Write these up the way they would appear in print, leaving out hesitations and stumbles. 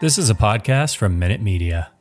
This is a podcast from Minute Media.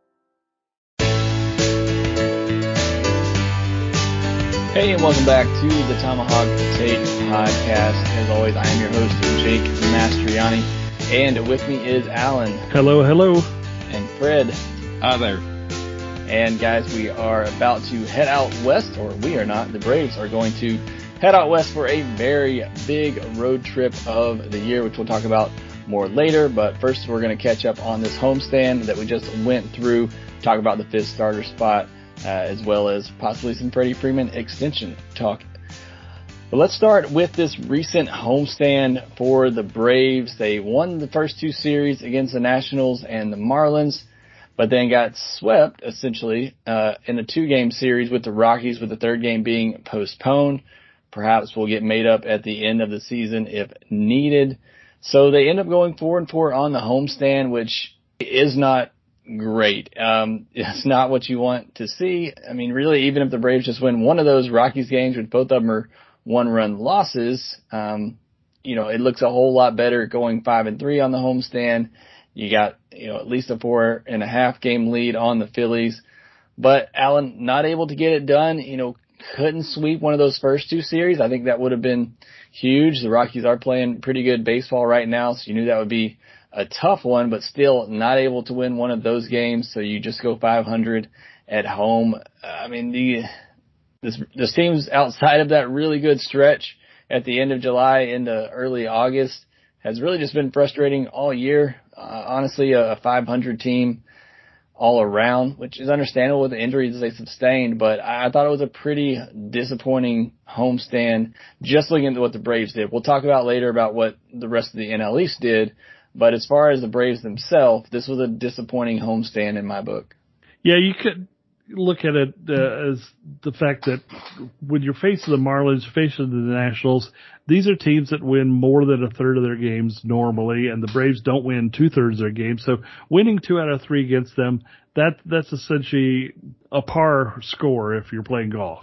Hey, and welcome back to the Tomahawk Take podcast. As always, I am your host, Jake Mastriani, and with me is Alan. Hello, hello. And Fred. Hi there. And guys, we are about to head out west, or we are not. The Braves are going to head out west for a very big road trip of the year, which we'll talk about more later. But first, we're going to catch up on this homestand that we just went through, talk about the fifth starter spot, as well as possibly some Freddie Freeman extension talk. But let's start with this recent homestand for the Braves. They won the first two series against the Nationals and the Marlins, but then got swept, essentially, in a two-game series with the Rockies, with the third game being postponed. Perhaps will get made up at the end of the season if needed. So they end up going 4-4 on the homestand, which is not great. It's not what you want to see. I mean, really, even if the Braves just win one of those Rockies games, which both of them are one-run losses, it looks a whole lot better going 5-3 on the homestand. You got, at least a 4.5 game lead on the Phillies. But Alan, not able to get it done, couldn't sweep one of those first two series. I think that would have been huge. The Rockies are playing pretty good baseball right now, so you knew that would be a tough one, but still not able to win one of those games. So you just go 500 at home. I mean, this team's outside of that really good stretch at the end of July into early August has really just been frustrating all year. Honestly, a 500 team all around, which is understandable with the injuries they sustained, but I thought it was a pretty disappointing homestand just looking at what the Braves did. We'll talk about later about what the rest of the NL East did, but as far as the Braves themselves, this was a disappointing homestand in my book. Yeah, you could look at it as the fact that when you're facing the Marlins, facing the Nationals, these are teams that win more than a third of their games normally, and the Braves don't win 2/3 of their games. So winning 2 out of 3 against them, that's essentially a par score if you're playing golf.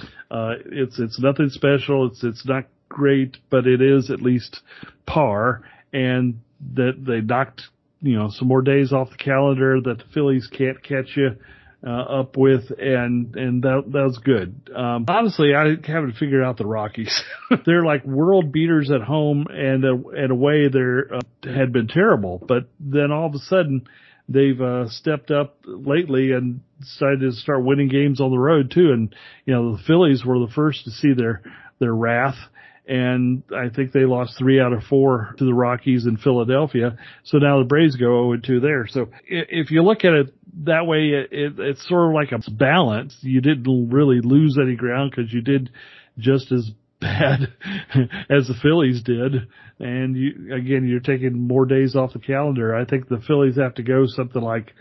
It's nothing special. It's not great, but it is at least par, and that they knocked, some more days off the calendar that the Phillies can't catch you up with, and that was good. Honestly, I haven't figured out the Rockies. They're like world beaters at home, and away they're had been terrible. But then all of a sudden, they've stepped up lately and decided to start winning games on the road too. And the Phillies were the first to see their wrath. And I think they lost 3 out of 4 to the Rockies in Philadelphia. So now the Braves go 0-2 there. So if you look at it that way, it's sort of like a balance. You didn't really lose any ground because you did just as bad as the Phillies did. And you're taking more days off the calendar. I think the Phillies have to go something like,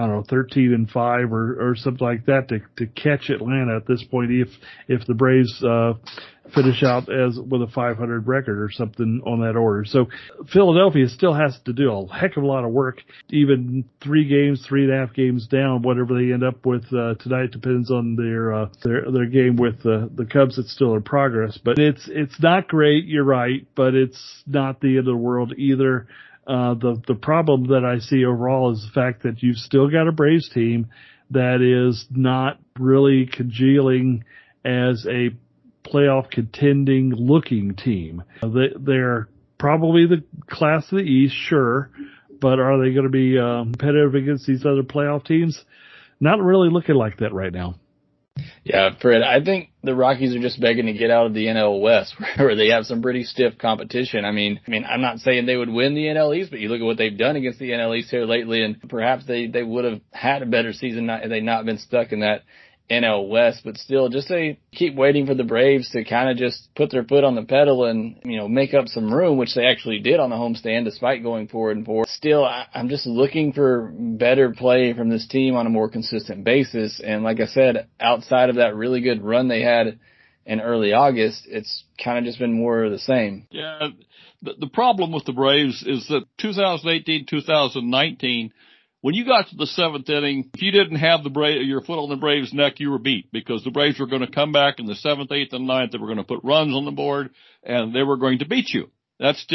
13-5 or something like that to catch Atlanta at this point if the Braves finish out with a 500 record or something on that order. So Philadelphia still has to do a heck of a lot of work, even 3.5 games down, whatever they end up with tonight depends on their game with the Cubs that's still in progress. But it's not great, you're right, but it's not the end of the world either. The problem that I see overall is the fact that you've still got a Braves team that is not really congealing as a playoff contending looking team. They're probably the class of the East, sure, but are they going to be competitive against these other playoff teams? Not really looking like that right now. Yeah, Fred, I think the Rockies are just begging to get out of the NL West, where they have some pretty stiff competition. I mean, I'm not saying they would win the NL East, but you look at what they've done against the NL East here lately, and perhaps they would have had a better season had they not been stuck in that NL West. But still, just to keep waiting for the Braves to kind of just put their foot on the pedal and, make up some room, which they actually did on the homestand despite going 4-4. Still, I'm just looking for better play from this team on a more consistent basis. And like I said, outside of that really good run they had in early August, it's kind of just been more of the same. Yeah, the problem with the Braves is that 2018, 2019, when you got to the 7th inning, if you didn't have your foot on the Braves' neck, you were beat, because the Braves were going to come back in the 7th, 8th, and 9th. They were going to put runs on the board, and they were going to beat you. That's just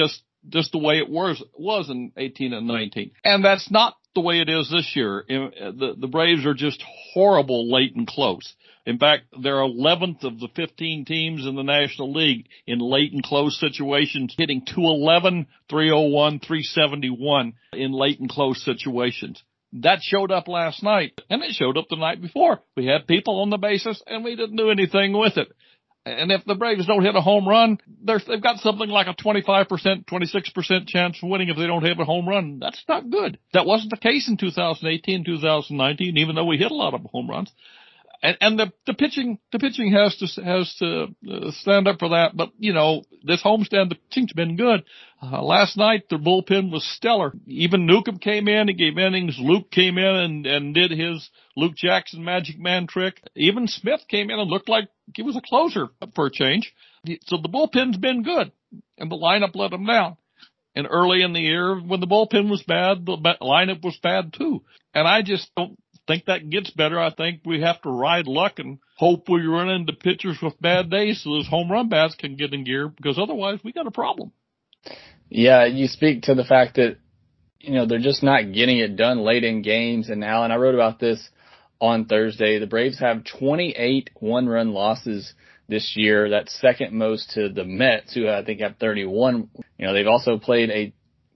just the way it was in 18 and 19. And that's not the way it is this year. The Braves are just horrible late and close. In fact, they're 11th of the 15 teams in the National League in late and close situations, hitting .211, .301, .371 in late and close situations. That showed up last night, and it showed up the night before. We had people on the bases, and we didn't do anything with it. And if the Braves don't hit a home run, they've got something like a 25%, 26% chance of winning if they don't hit a home run. That's not good. That wasn't the case in 2018, 2019, even though we hit a lot of home runs. And the pitching has to stand up for that. But, you know, this homestand, the pitching's been good. Last night, their bullpen was stellar. Even Newcomb came in and gave innings. Luke came in and did his Luke Jackson Magic Man trick. Even Smith came in and looked like he was a closer for a change. So the bullpen's been good, and the lineup let them down. And early in the year, when the bullpen was bad, the lineup was bad too. And I just don't think that gets better. I think we have to ride luck and hope we run into pitchers with bad days so those home run bats can get in gear, because otherwise we got a problem. Yeah, you speak to the fact that, you know, they're just not getting it done late in games. And Alan, I wrote about this on Thursday. The Braves have 28 one-run losses this year. That's second most to the Mets, who I think have 31. You know, they've also played a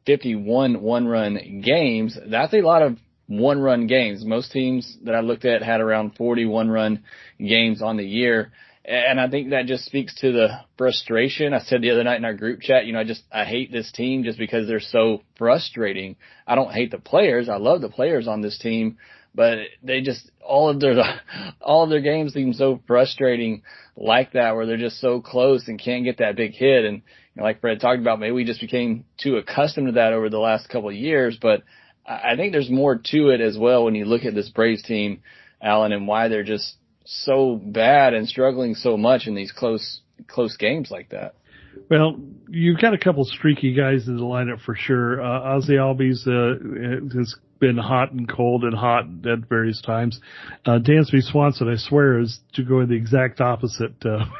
51 one-run games. That's a lot of one-run games. Most teams that I looked at had around 40 one-run games on the year. And I think that just speaks to the frustration. I said the other night in our group chat, you know, I hate this team just because they're so frustrating. I don't hate the players. I love the players on this team, but they just, all of their games seem so frustrating like that, where they're just so close and can't get that big hit. And, you know, like Fred talked about, maybe we just became too accustomed to that over the last couple of years, but I think there's more to it as well when you look at this Braves team, Alan, and why they're just so bad and struggling so much in these close games like that. Well, you've got a couple streaky guys in the lineup for sure. Ozzie Albies has been hot and cold and hot at various times. Dansby Swanson, I swear, is to go in the exact opposite.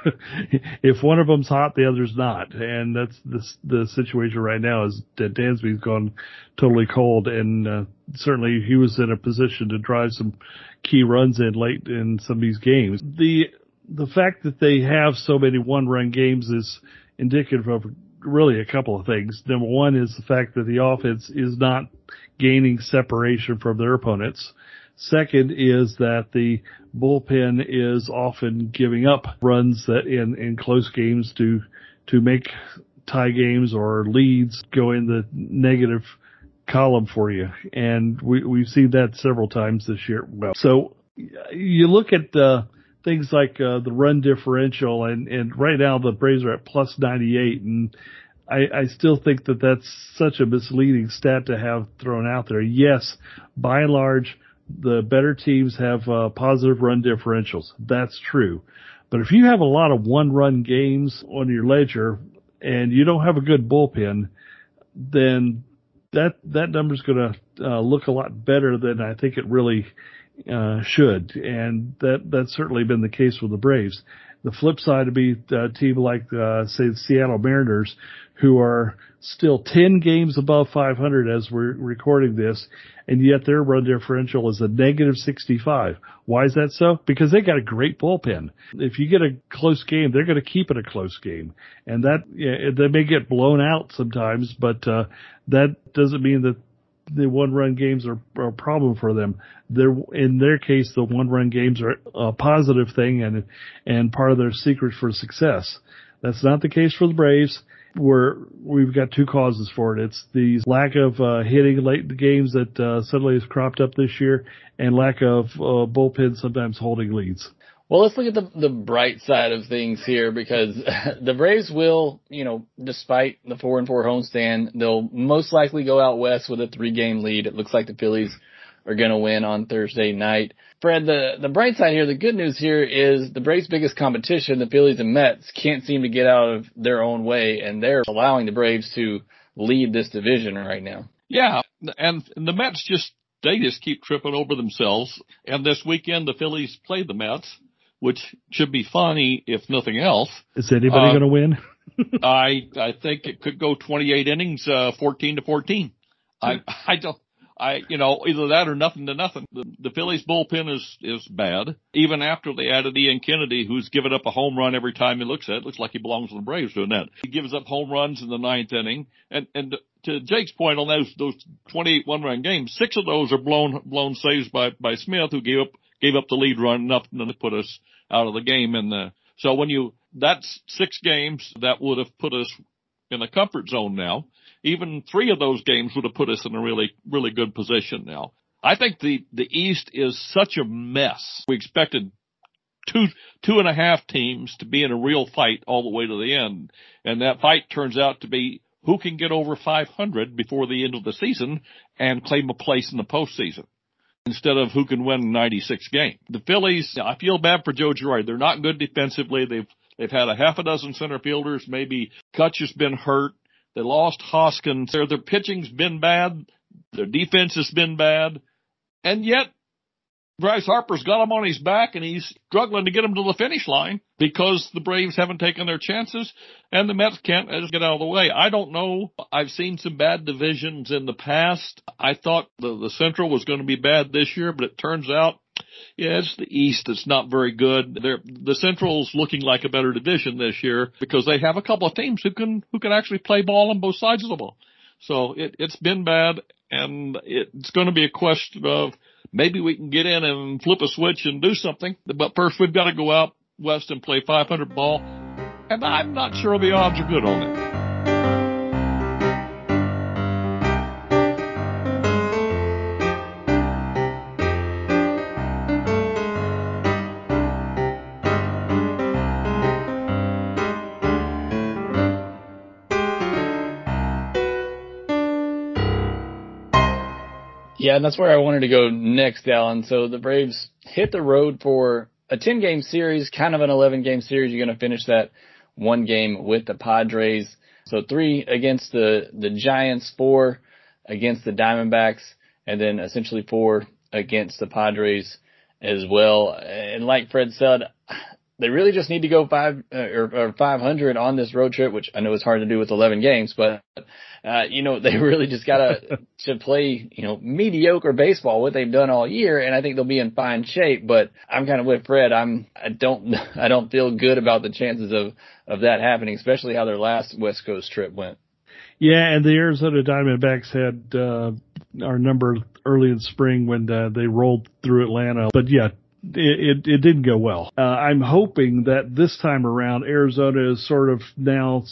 If one of them's hot, the other's not. And that's the situation right now, is that Dansby's gone totally cold, and certainly he was in a position to drive some key runs in late in some of these games. The fact that they have so many one-run games is indicative of really a couple of things. Number one is the fact that the offense is not gaining separation from their opponents. Second is that the bullpen is often giving up runs that in close games to make tie games or leads go in the negative column for you. And we've seen that several times this year. So you look at things like the run differential, and right now the Braves are at plus 98, and I still think that that's such a misleading stat to have thrown out there. Yes, by and large, the better teams have positive run differentials. That's true. But if you have a lot of one-run games on your ledger and you don't have a good bullpen, then that number's going to look a lot better than I think it really should. And that's certainly been the case with the Braves. The flip side would be a team like, say, the Seattle Mariners, who are still 10 games above 500 as we're recording this, and yet their run differential is a negative 65. Why is that so? Because they got a great bullpen. If you get a close game, they're going to keep it a close game. And they may get blown out sometimes, but that doesn't mean that the one-run games are a problem for them. In their case, the one-run games are a positive thing and part of their secret for success. That's not the case for the Braves. We've got two causes for it. It's the lack of hitting late in the games that suddenly has cropped up this year, and lack of bullpen sometimes holding leads. Well, let's look at the bright side of things here, because the Braves will, you know, despite the 4-4 homestand, they'll most likely go out west with a 3-game lead. It looks like the Phillies are going to win on Thursday night. Fred, the bright side here, the good news here is the Braves' biggest competition, the Phillies and Mets, can't seem to get out of their own way, and they're allowing the Braves to lead this division right now. Yeah, and the Mets just keep tripping over themselves. And this weekend, the Phillies played the Mets, which should be funny if nothing else. Is anybody going to win? I think it could go 28 innings, 14-14. Either that or nothing to nothing. The Phillies bullpen is bad. Even after they added Ian Kennedy, who's given up a home run every time he looks at it. Looks like he belongs to the Braves doing that. He gives up home runs in the ninth inning. And to Jake's point on those 28 one-run games, 6 of those are blown saves by Smith, who gave up the lead run, enough to put us out of the game. So that's 6 games that would have put us in a comfort zone now. Even 3 of those games would have put us in a really, really good position now. I think the East is such a mess. We expected 2.5 teams to be in a real fight all the way to the end. And that fight turns out to be who can get over 500 before the end of the season and claim a place in the postseason, instead of who can win 96 games. The Phillies, I feel bad for Joe Girardi. They're not good defensively. They've had a half a dozen center fielders. Maybe Kutch has been hurt. They lost Hoskins. Their pitching's been bad. Their defense has been bad. And yet, Bryce Harper's got him on his back, and he's struggling to get him to the finish line because the Braves haven't taken their chances, and the Mets can't just get out of the way. I don't know. I've seen some bad divisions in the past. I thought the Central was going to be bad this year, but it turns out, yeah, it's the East that's not very good. The Central's looking like a better division this year because they have a couple of teams who can actually play ball on both sides of the ball. So it's been bad, and it's going to be a question of maybe we can get in and flip a switch and do something. But first we've got to go out west and play 500 ball, and I'm not sure the odds are good on it. Yeah, and that's where I wanted to go next, Alan. So the Braves hit the road for a 10-game series, kind of an 11-game series. You're going to finish that 1 game with the Padres. So 3 against the Giants, 4 against the Diamondbacks, and then essentially 4 against the Padres as well. And like Fred said, they really just need to go 500 on this road trip, which I know is hard to do with 11 games, but they really just gotta to play, mediocre baseball, what they've done all year, and I think they'll be in fine shape. But I'm kind of with Fred. I don't feel good about the chances of that happening, especially how their last West Coast trip went. Yeah, and the Arizona Diamondbacks had our number early in spring when they rolled through Atlanta. But yeah, it didn't go well. I'm hoping that this time around Arizona is sort of now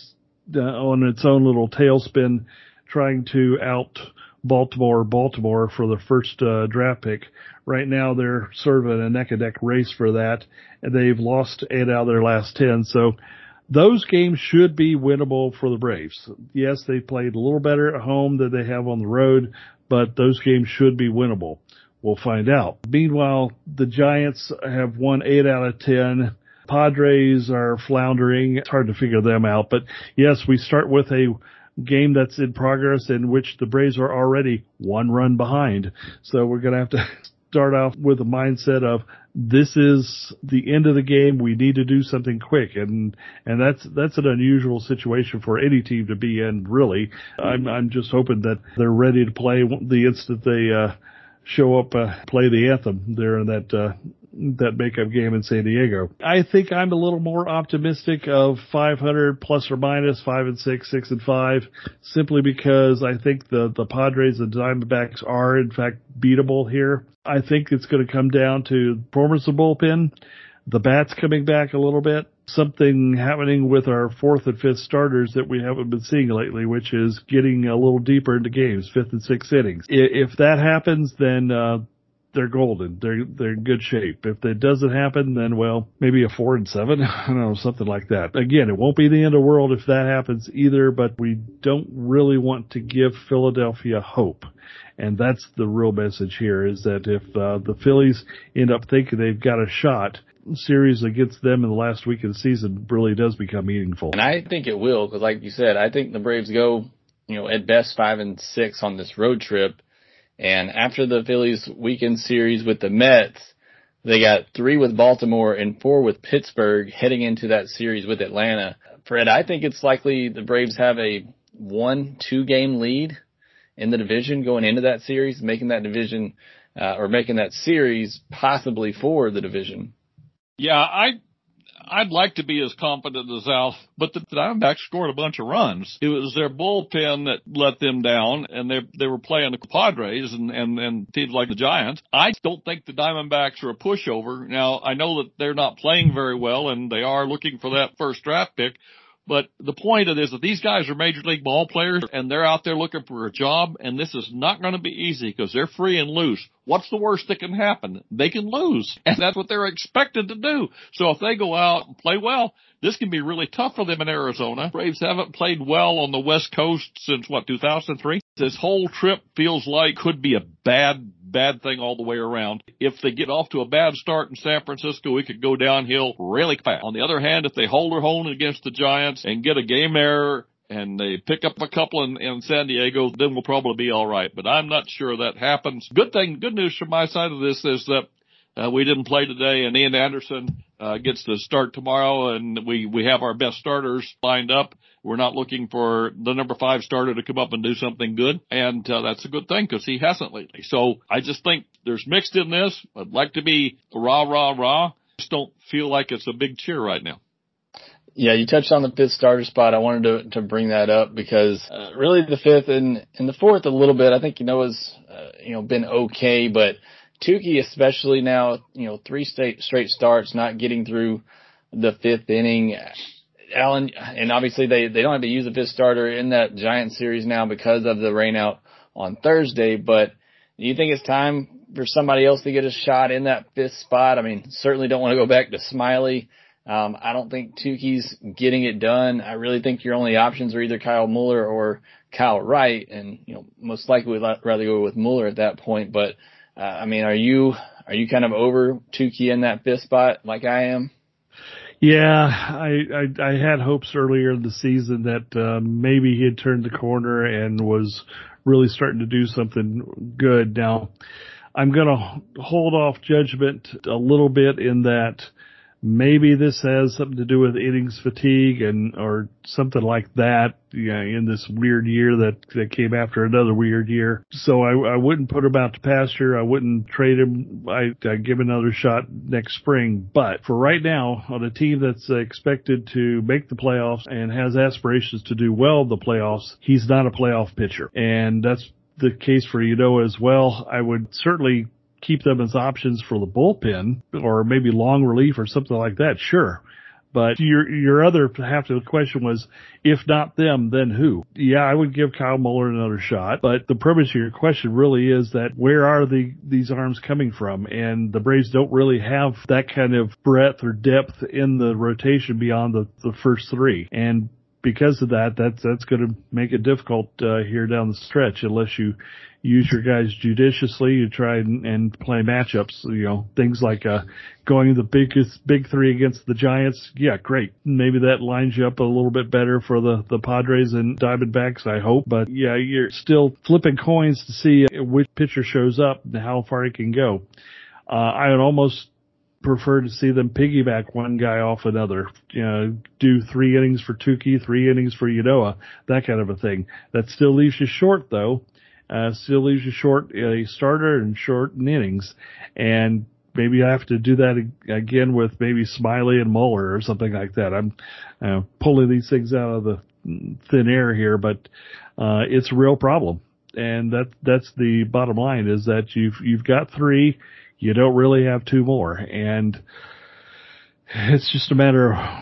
on its own little tailspin, trying to out Baltimore for the first draft pick. Right now they're sort of in a neck and neck race for that, and they've lost 8 out of their last 10. So those games should be winnable for the Braves. Yes, they played a little better at home than they have on the road, but those games should be winnable. We'll find out. Meanwhile, the Giants have won 8 out of 10. Padres are floundering. It's hard to figure them out. But yes, we start with a game that's in progress in which the Braves are already 1 run behind. So we're going to have to start off with a mindset of this is the end of the game. We need to do something quick. And that's an unusual situation for any team to be in, really. I'm just hoping that they're ready to play the instant they show up, play the anthem there in that makeup game in San Diego. I think I'm a little more optimistic of 500 plus or minus 5-6, 6-5, simply because I think the Padres and Diamondbacks are in fact beatable here. I think it's going to come down to performance of bullpen, the bats coming back a little bit, something happening with our 4th and 5th starters that we haven't been seeing lately, which is getting a little deeper into games, 5th and 6th innings. If that happens, then they're golden. They're in good shape. If that doesn't happen, then, well, maybe a 4-7. I don't know, something like that. Again, it won't be the end of the world if that happens either, but we don't really want to give Philadelphia hope. And that's the real message here, is that if the Phillies end up thinking they've got a shot, series against them in the last week of the season really does become meaningful. And I think it will, because like you said, I think the Braves go, at best 5-6 on this road trip. And after the Phillies weekend series with the Mets, they got 3 with Baltimore and 4 with Pittsburgh heading into that series with Atlanta. Fred, I think it's likely the Braves have a 1-2 game lead in the division going into that series, making that division or making that series possibly for the division. Yeah, I'd like to be as confident as Al, but the Diamondbacks scored a bunch of runs. It was their bullpen that let them down, and they were playing the Padres and teams like the Giants. I don't think the Diamondbacks are a pushover. Now, I know that they're not playing very well, and they are looking for that first draft pick. But the point of this is that these guys are major league ball players, and they're out there looking for a job, and this is not going to be easy because they're free and loose. What's the worst that can happen? They can lose, and that's what they're expected to do. So if they go out and play well, this can be really tough for them in Arizona. Braves haven't played well on the West Coast since, 2003? This whole trip feels like could be a bad thing all the way around. If they get off to a bad start in San Francisco, it could go downhill really fast. On the other hand, if they hold their own against the Giants and get a game error and they pick up a couple in San Diego, then we'll probably be all right. But I'm not sure that happens. Good news from my side of this is that we didn't play today, and Ian Anderson gets to start tomorrow, and we have our best starters lined up. We're not looking for the number 5 starter to come up and do something good, and that's a good thing because he hasn't lately. So I just think there's mixed in this. I'd like to be rah. Just don't feel like it's a big cheer right now. Yeah, you touched on the 5th starter spot. I wanted to bring that up because really the 5th and the 4th a little bit. I think Ynoa's been okay, but Tukey especially now, 3 straight starts, not getting through the 5th inning. Alan, and obviously they don't have to use a 5th starter in that Giant series now because of the rainout on Thursday, but do you think it's time for somebody else to get a shot in that 5th spot? I mean, certainly don't want to go back to Smiley. I don't think Tukey's getting it done. I really think your only options are either Kyle Muller or Kyle Wright, and most likely we'd rather go with Muller at that point, but I mean, are you kind of over Tukey in that 5th spot like I am? Yeah, I had hopes earlier in the season that maybe he had turned the corner and was really starting to do something good. Now, I'm going to hold off judgment a little bit in that maybe this has something to do with innings fatigue or something like that, in this weird year that came after another weird year. So I wouldn't put him out to pasture. I wouldn't trade him. I'd give him another shot next spring. But for right now, on a team that's expected to make the playoffs and has aspirations to do well in the playoffs, he's not a playoff pitcher. And that's the case for Ynoa as well. I would certainly keep them as options for the bullpen or maybe long relief or something like that. Sure. But your other half of the question was, if not them, then who? Yeah, I would give Kyle Muller another shot. But the premise of your question really is that where are these arms coming from? And the Braves don't really have that kind of breadth or depth in the rotation beyond the first 3. And because of that, that's going to make it difficult here down the stretch unless you use your guys judiciously. You try and play matchups, things like going the big 3 against the Giants. Yeah, great. Maybe that lines you up a little bit better for the Padres and Diamondbacks, I hope. But yeah, you're still flipping coins to see which pitcher shows up and how far he can go. I would almost prefer to see them piggyback one guy off another, do 3 innings for Tukey, 3 innings for Ynoa, that kind of a thing. That still leaves you short, though. Still leaves you short a starter and short in innings. And maybe I have to do that again with maybe Smiley and Muller or something like that. I'm pulling these things out of the thin air here, but it's a real problem. And that's the bottom line, is that you've got 3. You don't really have 2 more. And it's just a matter of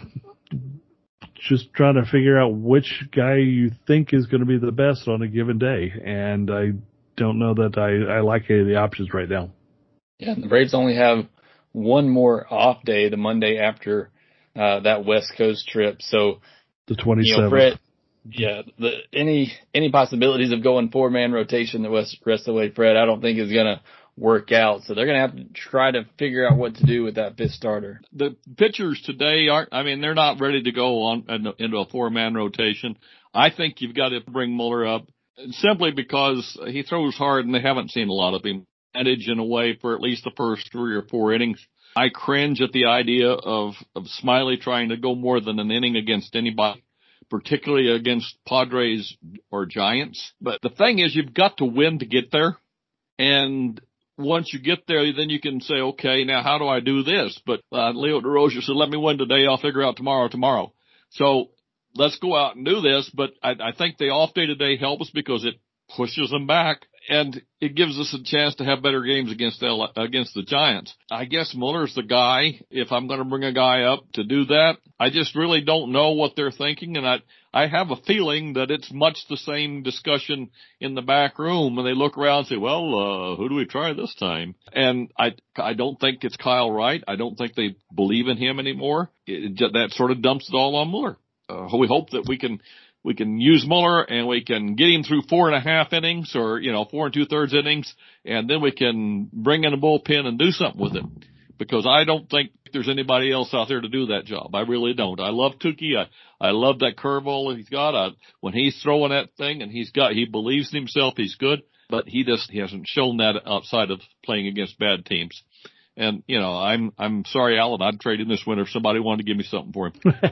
just trying to figure out which guy you think is going to be the best on a given day. And I don't know that I like any of the options right now. Yeah, the Braves only have one more off day, the Monday after that West Coast trip. So the 27th. Fred, yeah, any possibilities of going 4-man rotation the rest of the way, Fred, I don't think is going to work out. So they're going to have to try to figure out what to do with that 5th starter. The pitchers today they're not ready to go on into a 4-man rotation. I think you've got to bring Muller up simply because he throws hard and they haven't seen a lot of him manage in a way for at least the first 3 or 4 innings. I cringe at the idea of Smiley trying to go more than an inning against anybody. particularly against Padres or Giants. But the thing is, you've got to win to get there. And once you get there, then you can say, okay, now how do I do this? But Leo DeRozier said, let me win today. I'll figure out tomorrow. So let's go out and do this. But I think the off day today helps because it pushes them back, and it gives us a chance to have better games against the Giants. I guess Muller's the guy. If I'm going to bring a guy up to do that, I just really don't know what they're thinking, and I have a feeling that it's much the same discussion in the back room when they look around and say, well, who do we try this time? And I don't think it's Kyle Wright. I don't think they believe in him anymore. That sort of dumps it all on Muller. We hope that we can use Muller and we can get him through 4.5 innings or, 4 2/3 innings, and then we can bring in a bullpen and do something with it. Because I don't think there's anybody else out there to do that job. I really don't. I love Tukey. I love that curveball he's got. When he's throwing that thing and he believes in himself, he's good, but he hasn't shown that outside of playing against bad teams. And, I'm sorry, Alan, I'd trade him this winter if somebody wanted to give me something for him.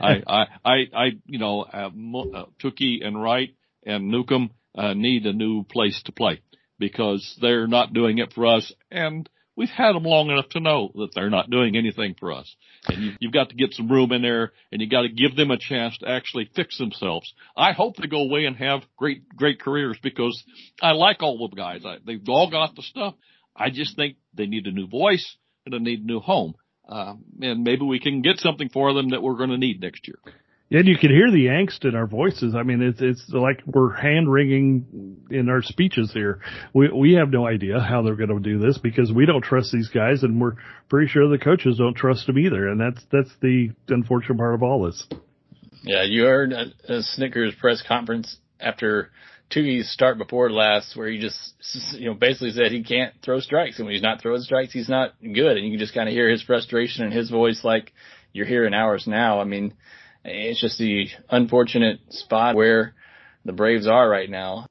Tukey and Wright and Newcomb, need a new place to play because they're not doing it for us. And we've had them long enough to know that they're not doing anything for us. And you've got to get some room in there, and you got to give them a chance to actually fix themselves. I hope they go away and have great careers because I like all the guys. They've all got the stuff. I just think they need a new voice. And they need a new home. And maybe we can get something for them that we're going to need next year. And you can hear the angst in our voices. I mean, it's like we're hand-wringing in our speeches here. We have no idea how they're going to do this because we don't trust these guys, and we're pretty sure the coaches don't trust them either. And that's the unfortunate part of all this. Yeah, you heard a Snickers press conference after Tukey's start before last where he just, basically said he can't throw strikes. And when he's not throwing strikes, he's not good. And you can just kind of hear his frustration in his voice like you're hearing ours now. I mean, it's just the unfortunate spot where the Braves are right now.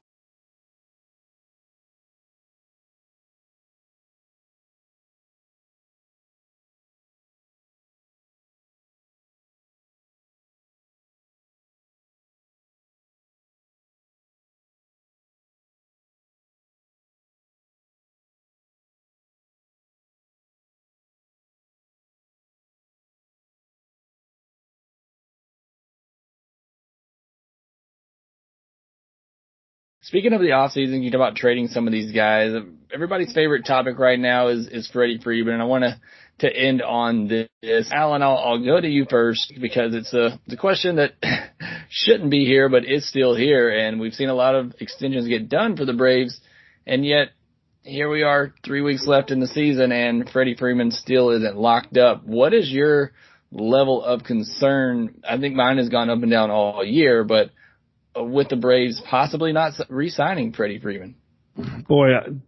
Speaking of the offseason, you talk about trading some of these guys. Everybody's favorite topic right now is Freddie Freeman, and I want to end on this. Alan, I'll go to you first because it's a question that shouldn't be here, but is still here, and we've seen a lot of extensions get done for the Braves, and yet here we are 3 weeks left in the season, and Freddie Freeman still isn't locked up. What is your level of concern? I think mine has gone up and down all year, but with the Braves possibly not re-signing Freddie Freeman. Boy,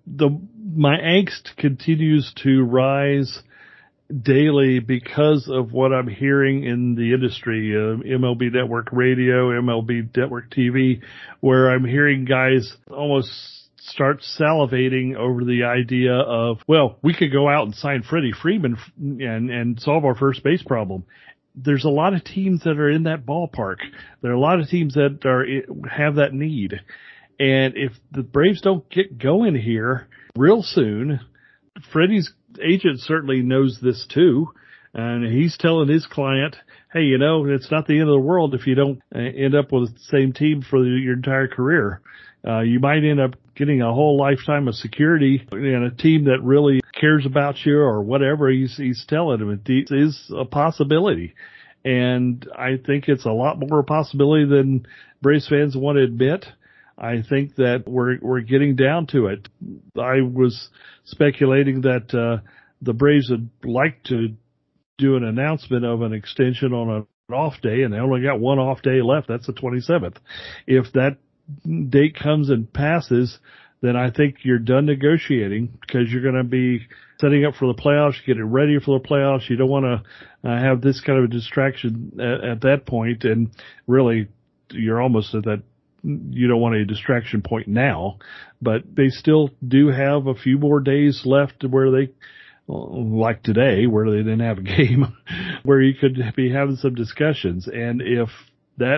my angst continues to rise daily because of what I'm hearing in the industry, MLB Network Radio, MLB Network TV, where I'm hearing guys almost start salivating over the idea of, well, we could go out and sign Freddie Freeman and solve our first base problem. There's a lot of teams that are in that ballpark. There are a lot of teams that have that need. And if the Braves don't get going here real soon, Freddie's agent certainly knows this too. And he's telling his client, hey, it's not the end of the world if you don't end up with the same team for your entire career. You might end up getting a whole lifetime of security in a team that really cares about you or whatever he's telling him. It is a possibility. And I think it's a lot more a possibility than Braves fans want to admit. I think that we're getting down to it. I was speculating that the Braves would like to do an announcement of an extension on an off day, and they only got one off day left. That's the 27th. If that date comes and passes, then I think you're done negotiating because you're going to be setting up for the playoffs, getting ready for the playoffs. You don't want to have this kind of a distraction at that point, and really you're almost at that. You don't want a distraction point now, but they still do have a few more days left where they, like today, where they didn't have a game, where you could be having some discussions. And if that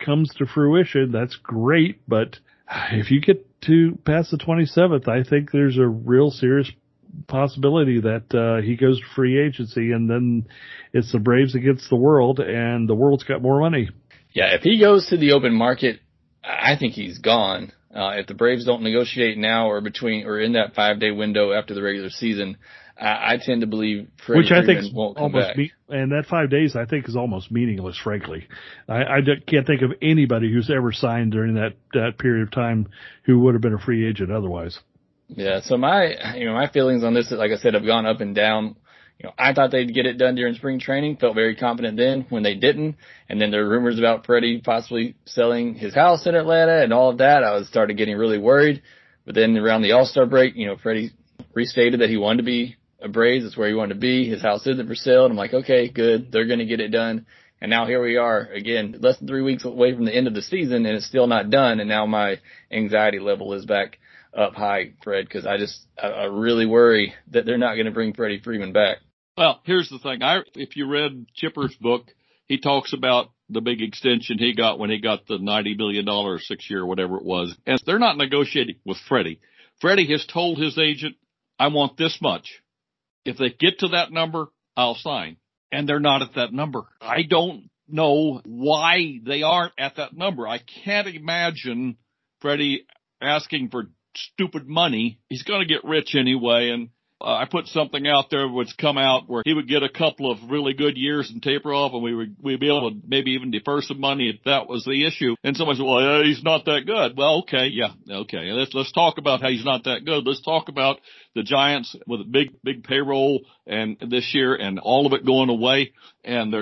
comes to fruition, that's great. But if you get to past the 27th, I think there's a real serious possibility that he goes to free agency, and then it's the Braves against the world, and the world's got more money. Yeah, if he goes to the open market, I think he's gone. If the Braves don't negotiate now or in that 5-day window after the regular season, I tend to believe Freddie Freeman won't come back. And that 5 days, I think, is almost meaningless, frankly. I can't think of anybody who's ever signed during that period of time who would have been a free agent otherwise. Yeah, so my feelings on this, like I said, have gone up and down. I thought they'd get it done during spring training, felt very confident then when they didn't. And then there were rumors about Freddie possibly selling his house in Atlanta and all of that. I started getting really worried. But then around the All-Star break, Freddie restated that he wanted to be a Braves. That's where he wanted to be. His house isn't for sale. And I'm like, okay, good. They're going to get it done. And now here we are again, less than 3 weeks away from the end of the season, and it's still not done. And now my anxiety level is back up high, Fred, because I really worry that they're not going to bring Freddie Freeman back. Well, here's the thing. If you read Chipper's book, he talks about the big extension he got when he got the $90 million 6-year, whatever it was. And they're not negotiating with Freddie. Freddie has told his agent, I want this much. If they get to that number, I'll sign. And they're not at that number. I don't know why they aren't at that number. I can't imagine Freddie asking for stupid money. He's going to get rich anyway, and I put something out there which come out where he would get a couple of really good years and taper off, and we'd be able to maybe even defer some money if that was the issue. And somebody said, well, he's not that good. Well, okay, yeah, okay. Let's talk about how he's not that good. Let's talk about the Giants with a big payroll and this year and all of it going away. And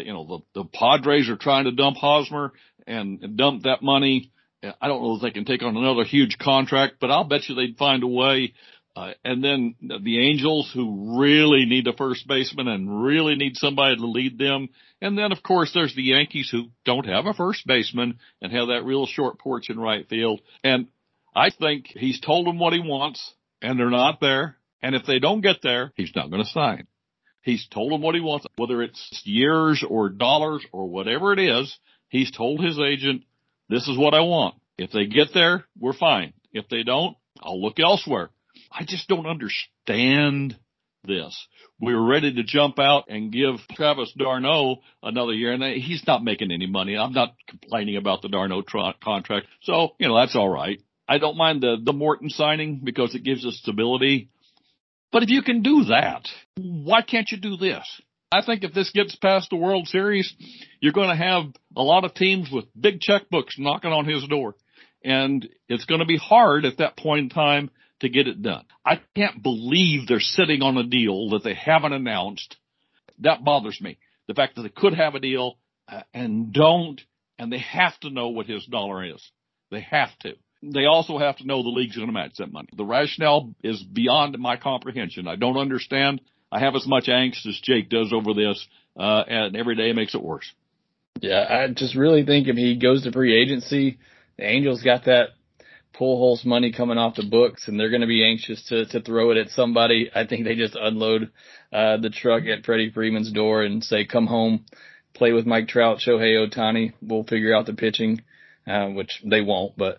the Padres are trying to dump Hosmer and dump that money. I don't know if they can take on another huge contract, but I'll bet you they'd find a way. And then the Angels, who really need a first baseman and really need somebody to lead them. And then, of course, there's the Yankees, who don't have a first baseman and have that real short porch in right field. And I think he's told them what he wants, and they're not there. And if they don't get there, he's not going to sign. He's told them what he wants, whether it's years or dollars or whatever it is. He's told his agent, this is what I want. If they get there, we're fine. If they don't, I'll look elsewhere. I just don't understand this. We were ready to jump out and give Travis d'Arnaud another year, and he's not making any money. I'm not complaining about the d'Arnaud contract. So, that's all right. I don't mind the Morton signing because it gives us stability. But if you can do that, why can't you do this? I think if this gets past the World Series, you're going to have a lot of teams with big checkbooks knocking on his door. And it's going to be hard at that point in time to get it done. I can't believe they're sitting on a deal that they haven't announced. That bothers me. The fact that they could have a deal and don't, and they have to know what his dollar is. They have to. They also have to know the league's going to match that money. The rationale is beyond my comprehension. I don't understand. I have as much angst as Jake does over this, and every day makes it worse. Yeah, I just really think if he goes to free agency, the Angels got that Pujols money coming off the books, and they're going to be anxious to throw it at somebody. I think they just unload the truck at Freddie Freeman's door and say, come home, play with Mike Trout, Shohei Ohtani. We'll figure out the pitching, which they won't. But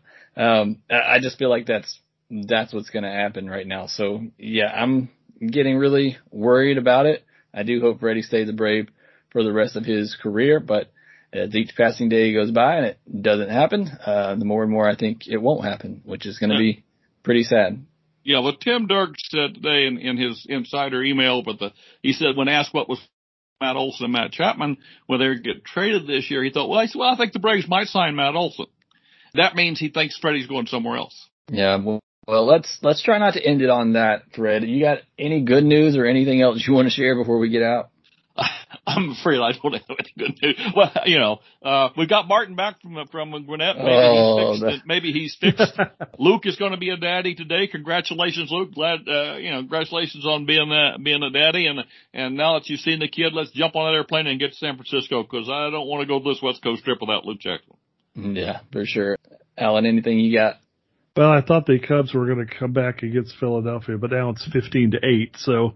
I just feel like that's what's going to happen right now. So, yeah, I'm getting really worried about it. I do hope Freddie stays a Brave for the rest of his career, but as each passing day goes by and it doesn't happen, the more and more I think it won't happen, which is going to be pretty sad. Yeah, well, Tim Dirk said today in his insider email, he said when asked what was Matt Olson and Matt Chapman, whether they get traded this year, he thought, I think the Braves might sign Matt Olson. That means he thinks Freddie's going somewhere else. Yeah, well, let's try not to end it on that thread. You got any good news or anything else you want to share before we get out? I'm afraid I don't have any good news. Well, we got Martin back from Gwinnett. Maybe he's fixed. Luke is going to be a daddy today. Congratulations, Luke. Glad, congratulations on being a daddy. And now that you've seen the kid, let's jump on that airplane and get to San Francisco, because I don't want to go this West Coast trip without Luke Jackson. Yeah, for sure. Alan, anything you got? Well, I thought the Cubs were going to come back against Philadelphia, but now it's 15-8. So,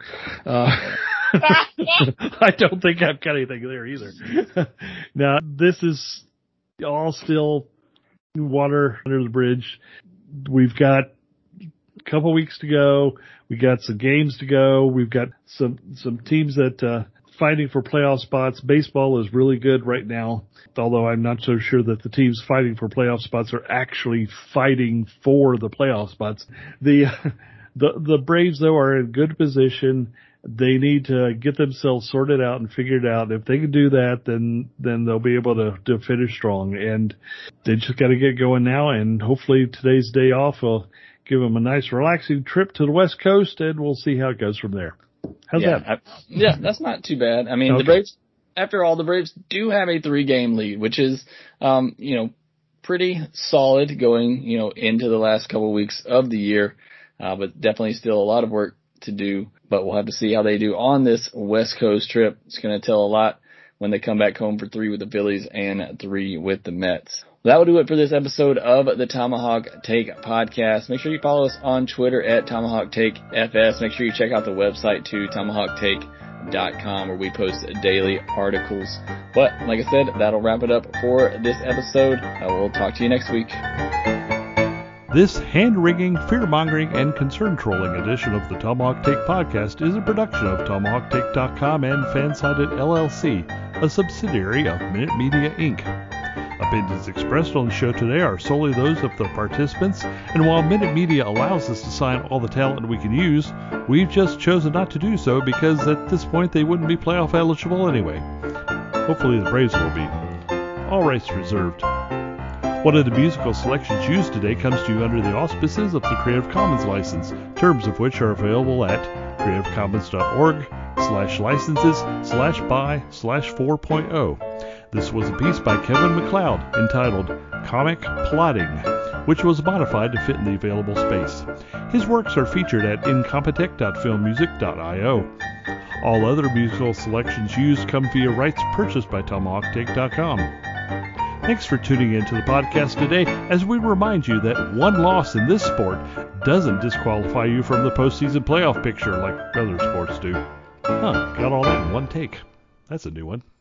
I don't think I've got anything there either. Now, this is all still water under the bridge. We've got a couple weeks to go. We got some games to go. We've got some teams that fighting for playoff spots. Baseball is really good right now, although I'm not so sure that the teams fighting for playoff spots are actually fighting for the playoff spots. The Braves, though, are in good position. They need to get themselves sorted out and figured out. If they can do that, then they'll be able to finish strong. And they just got to get going now. And hopefully today's day off will give them a nice, relaxing trip to the West Coast, and we'll see how it goes from there. How's that? That's not too bad. I mean, okay. The Braves, after all, the Braves do have a 3-game lead, which is, pretty solid going, into the last couple of weeks of the year. But definitely still a lot of work to do, but we'll have to see how they do on this West Coast trip. It's going to tell a lot when they come back home for 3 with the Phillies and 3 with the Mets. That will do it for this episode of the Tomahawk Take podcast. Make sure you follow us on Twitter at Tomahawk Take FS. Make sure you check out the website too, tomahawktake.com, where we post daily articles. But like I said, that'll wrap it up for this episode. We'll talk to you next week. This hand-wringing, fear-mongering, and concern-trolling edition of the Tomahawk Take podcast is a production of TomahawkTake.com and Fansided LLC, a subsidiary of Minute Media, Inc. Opinions expressed on the show today are solely those of the participants, and while Minute Media allows us to sign all the talent we can use, we've just chosen not to do so because at this point they wouldn't be playoff eligible anyway. Hopefully the Braves will be. All rights reserved. One of the musical selections used today comes to you under the auspices of the Creative Commons license, terms of which are available at creativecommons.org/licenses/by/4.0. This was a piece by Kevin MacLeod entitled Comic Plotting, which was modified to fit in the available space. His works are featured at incompetech.filmmusic.io. All other musical selections used come via rights purchased by TomahawkTake.com. Thanks for tuning in to the podcast today, as we remind you that one loss in this sport doesn't disqualify you from the postseason playoff picture like other sports do. Got all that in one take. That's a new one.